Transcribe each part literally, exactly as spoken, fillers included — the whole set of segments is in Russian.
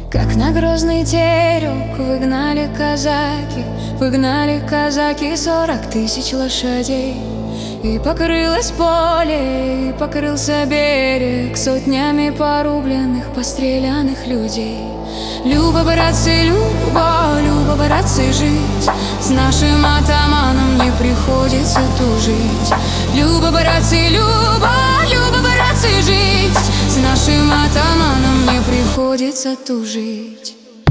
Как на грозный терек выгнали казаки, выгнали казаки сорок тысяч лошадей. И покрылось поле, и покрылся берег сотнями порубленных, постреляных людей. Люба, братцы, Люба, Люба, братцы, жить с нашим атаманом не приходится тужить. Люба, братцы, Люба, Люба, братцы, жить с нашим атаманом не приходится тужить.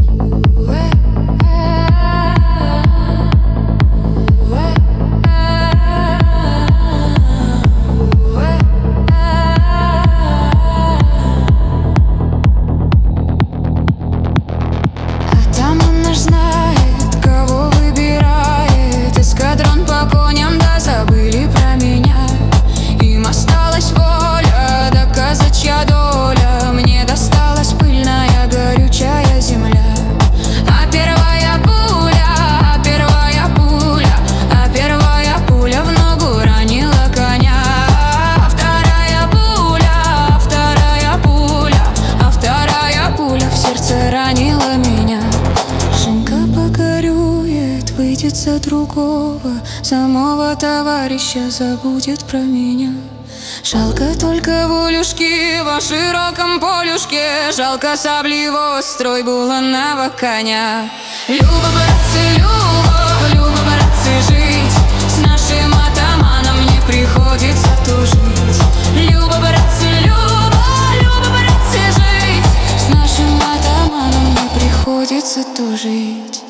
За другого, самого товарища забудет про меня. Жалко только волюшки во широком полюшке, жалко сабли острой буланого коня. Люба, братцы, Люба, Люба, братцы, жить с нашим атаманом не приходится тужить. Люба, братцы, Люба, Люба, братцы, жить с нашим атаманом не приходится тужить.